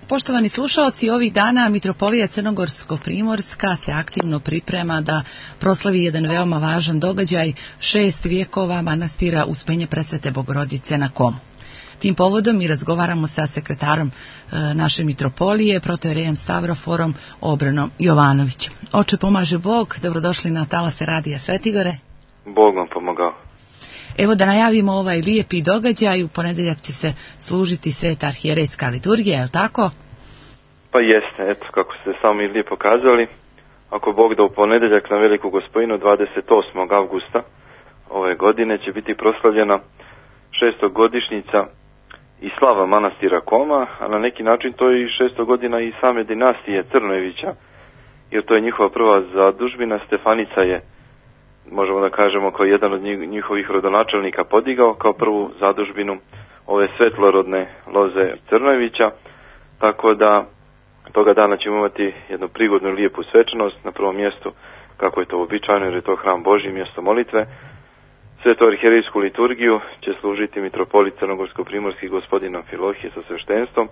Poštovani slušalci, ovih dana Mitropolija Crnogorsko-Primorska se aktivno priprema da proslavi jedan veoma važan događaj, 6 vjekova manastira Uspenje Presvete Bogorodice na Komu. Tim povodom mi razgovaramo sa sekretarom naše mitropolije, protojerejem Stavroforom Obranom Jovanovićem. Oče pomaže Bog, dobrodošli na talase Radija Svetigore. Bog vam pomogao. Evo da najavimo ovaj lijepi događaj, u ponedjeljak će se služiti sveta arhijerejska liturgija, je li tako? Pa jeste, eto kako ste sami lijepo kazali. Ako Bog da u ponedjeljak na Veliku Gospojinu 28. avgusta ove godine će biti proslavljena 6. godišnjica i slava manastira Koma, a na neki način to je i 6. godina i same dinastije Crnojevića, jer to je njihova prva zadužbina. Stefanica je, možemo da kažemo, kao jedan od njihovih rodonačelnika podigao kao prvu zadužbinu ove svetlorodne loze Crnojevića, tako da toga dana ćemo imati jednu prigodnu i lijepu svečanost na prvom mjestu, kako je to uobičajeno, jer je to hram Božji, mjesto molitve. Svetu arhijerejsku liturgiju će služiti mitropolit Crnogorsko-Primorski gospodin Amfilohije sa sveštenstvom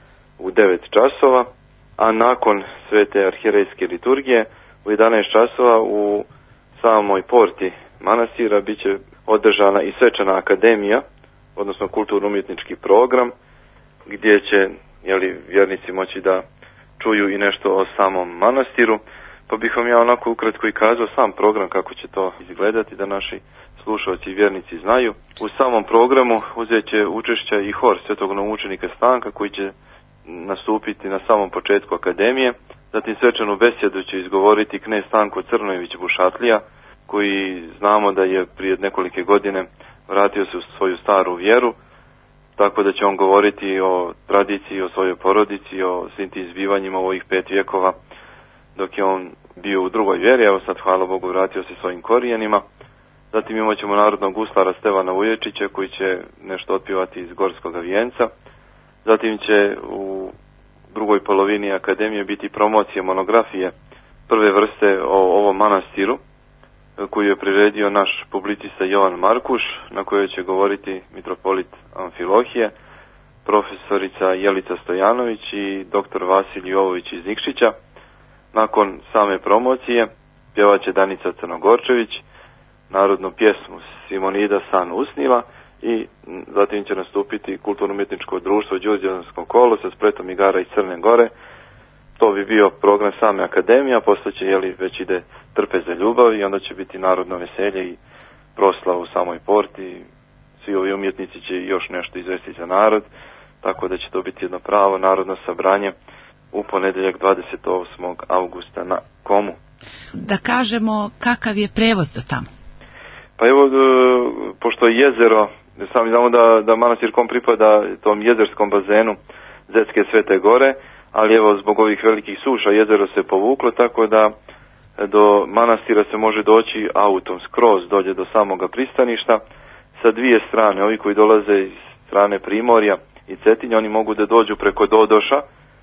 u 9 časova, a nakon svete arhijerejske liturgije u 11 časova u samoj porti manastira bit će održana i svečana akademija, odnosno kulturno-umjetnički program, gdje će vjernici moći da čuju i nešto o samom manastiru, pa bih vam ja onako ukratko i kazao sam program kako će to izgledati, da naši slušalci i vjernici znaju. U samom programu uzet će učešća i hor svetog novoučenika Stanka, koji će nastupiti na samom početku akademije. Zatim svečanu besjedu će izgovoriti knez Stanko Crnojević Bušatlija, koji znamo da je prije nekolike godine vratio se u svoju staru vjeru, tako da će on govoriti o tradiciji, o svojoj porodici, o svim tim zbivanjima ovih 5 vjekova dok je on bio u drugoj vjeri. Evo sad, hvala Bogu, vratio se svojim korijenima. Zatim imat ćemo narodnog guslara Stevana Uječića, koji će nešto otpjevati iz Gorskoga vijenca. Zatim će u drugoj polovini akademije biti promocija monografije prve vrste o ovom manastiru, koju je priredio naš publicista Jovan Markuš, na kojoj će govoriti mitropolit Amfilohije, profesorica Jelica Stojanović i dr. Vasilij Jovović iz Nikšića. Nakon same promocije pjevat će Danica Crnogorčević narodnu pjesmu Simonida San usniva i zatim će nastupiti kulturno-umjetničko društvo Đurđevansko kolo sa spletom igara iz Crne Gore. To bi bio program same akademije, a poslije će već ide Trpeza ljubav i onda će biti narodno veselje i proslava u samoj porti. Svi ovi umjetnici će još nešto izvesti za narod, tako da će to biti jedno pravo narodno sabranje u ponedjeljak 28. augusta na Komu. Da kažemo kakav je prevoz do tamo? Pa evo, pošto je jezero, sami znamo da manastir Kom pripada tom jezerskom bazenu Zetske Svete Gore, ali evo zbog ovih velikih suša jezero se povuklo, tako da do manastira se može doći autom skroz dolje do samoga pristaništa sa dvije strane. Ovi koji dolaze iz strane Primorja i Cetinja, oni mogu da dođu preko Dodoša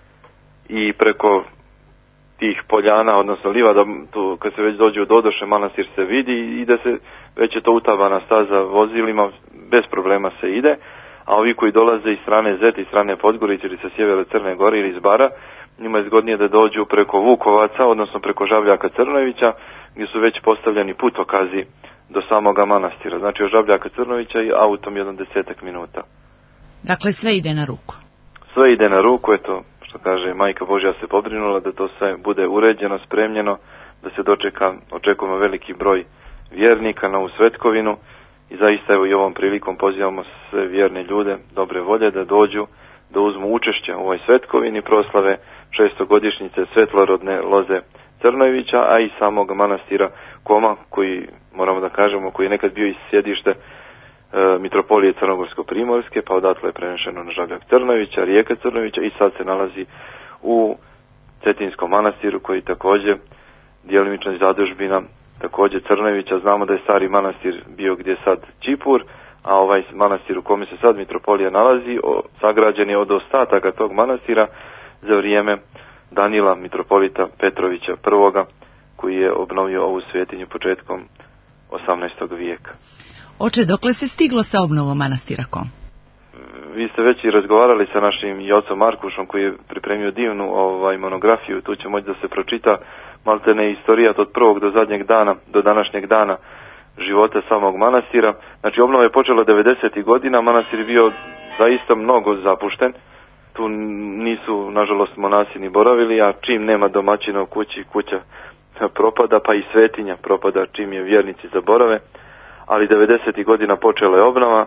i preko tih poljana, odnosno livada, tu kad se već dođe u Dodoše, manastir se vidi i da se već je to utabana staza vozilima, bez problema se ide. A ovi koji dolaze iz strane Zete, iz strane Podgorice ili sa sjevera Crne Gore ili iz Bara, njima je zgodnije da dođu preko Vukovaca, odnosno preko Žabljaka Crnojevića, gdje su već postavljeni putokazi do samoga manastira. Znači od Žabljaka Crnojevića i autom 10 minuta. Dakle, sve ide na ruku. Sve ide na ruku, eto, što kaže Majka Božja se pobrinula da to sve bude uređeno, spremljeno, da se očekujemo veliki broj vjernika na ovu svetkovinu. I zaista evo i ovom prilikom pozivamo sve vjerne ljude dobre volje da dođu, da uzmu učešće u ovoj svetkovini proslave 6. godišnjice svetlorodne loze Crnojevića, a i samog manastira Koma, koji, moramo da kažemo, koji je nekad bio i sjedište mitropolije Crnogorsko-Primorske, pa odatle je prenešeno na Žabljak Crnojevića, rijeka Crnojevića i sad se nalazi u Cetinskom manastiru, koji također djelimično zadužbina također Crnojevića. Znamo da je stari manastir bio gdje je sad Čipur, a ovaj manastir u kome se sad mitropolija nalazi sagrađen je od ostataka tog manastira za vrijeme Danila mitropolita Petrovića I, koji je obnovio ovu svetinju početkom 18. vijeka. Oče, dokle se stiglo sa obnovom manastira Kom? vi ste već i razgovarali sa našim i ocom Markušom koji je pripremio divnu monografiju, tu će moći da se pročita maltene istorijat od prvog do zadnjeg dana, do današnjeg dana života samog manastira. Znači obnova je počela 90. godina, manastir je bio zaista mnogo zapušten, tu nisu nažalost monasi ni boravili, a čim nema domaćina u kući, kuća propada, pa i svetinja propada čim je vjernici zaborave, ali 90. godina počela je obnova,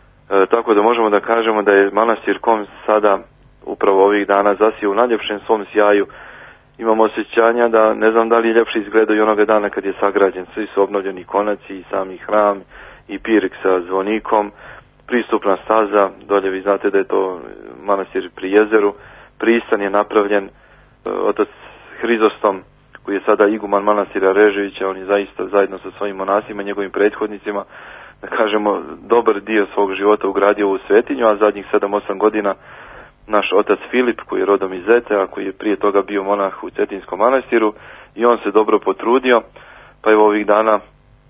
tako da možemo da kažemo da je manastir Kom sada upravo ovih dana zasio u najljepšem svom sjaju. Imamo osjećanja da ne znam da li je ljepše izgledao i onoga dana kad je sagrađen. Svi su obnovljeni konaci i sami hram i pirk sa zvonikom, pristupna staza, dolje vi znate da je to manastir pri jezeru, pristan je napravljen, otac Hrizostom koji je sada iguman manastira Reževića, on je zaista zajedno sa svojim monasima, njegovim prethodnicima, da kažemo, dobar dio svog života ugradio u svetinju, a zadnjih 7-8 godina naš otac Filip, koji je rodom iz Zetea, koji je prije toga bio monah u Cetinskom manastiru, i on se dobro potrudio, pa evo ovih dana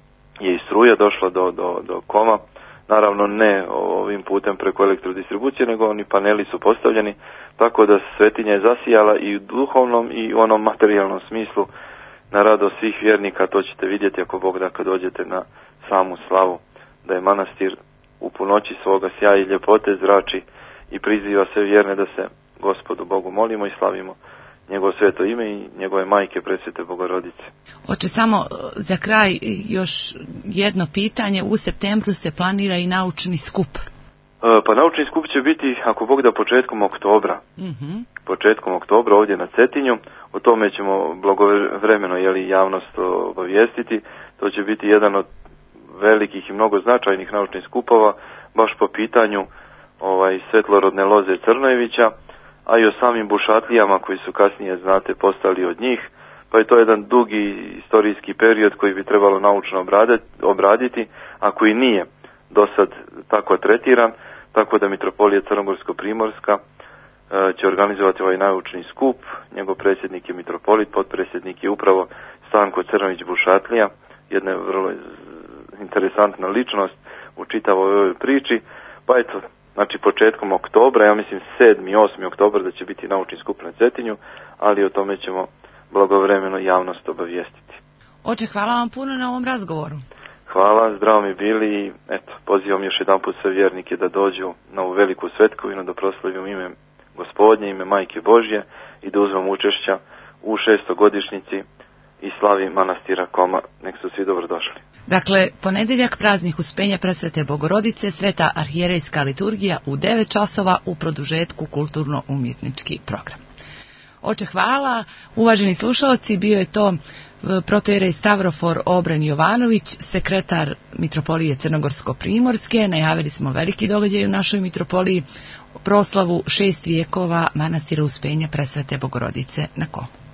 je i struja došla do Koma, naravno ne ovim putem preko elektrodistribucije, nego oni paneli su postavljeni, tako da svetinja je zasijala i u duhovnom i u onom materijalnom smislu na radost svih vjernika. To ćete vidjeti ako Bog da kad dođete na samu slavu, da je manastir u punoći svoga sjaja i ljepote zrači i priziva sve vjerne da se Gospodu Bogu molimo i slavimo njegovo sveto ime i njegove majke presvete Bogorodice. Hoće samo za kraj još jedno pitanje. U septembru se planira i naučni skup. Pa naučni skup će biti, ako Bog da, početkom oktobra. Početkom oktobra ovdje na Cetinju. O tome ćemo blagovremeno javnost obavijestiti. To će biti jedan od velikih i mnogo značajnih naučnih skupova, baš po pitanju svetlorodne loze Crnojevića, a i o samim bušatlijama koji su kasnije, znate, postali od njih, pa je to jedan dugi istorijski period koji bi trebalo naučno obraditi, a koji nije do sad tako tretiran, tako da Mitropolija Crnogorsko-Primorska će organizovati ovaj naučni skup. Njegov predsjednik je mitropolit, potpredsjednik je upravo Stanko Crnović-Bušatlija, jedna vrlo interesantna ličnost u čitavoj ovoj priči, pa eto, znači početkom oktobra, ja mislim 7. i 8. oktobar da će biti naučni skup na Cetinju, ali o tome ćemo blagovremeno javnost obavijestiti. Oče, hvala vam puno na ovom razgovoru. Hvala, zdravo mi bili i eto, pozivam još jedan put sve vjernike da dođu na ovu veliku svetkovinu, da proslavimo ime Gospodnje, ime Majke Božje i da uzmemo učešća u 6. godišnjici i slavi manastira Koma. Nek su svi dobrodošli. Dakle, ponedjeljak praznik Uspenja presvete Bogorodice, sveta arhijerejska liturgija u 9 časova u produžetku kulturno-umjetnički program. Oče, hvala. Uvaženi slušalci, bio je to protojerej Stavrofor Obren Jovanović, sekretar Mitropolije Crnogorsko-Primorske. Najavili smo veliki događaj u našoj mitropoliji, proslavu 6 vijekova manastira Uspenja presvete Bogorodice na Komu.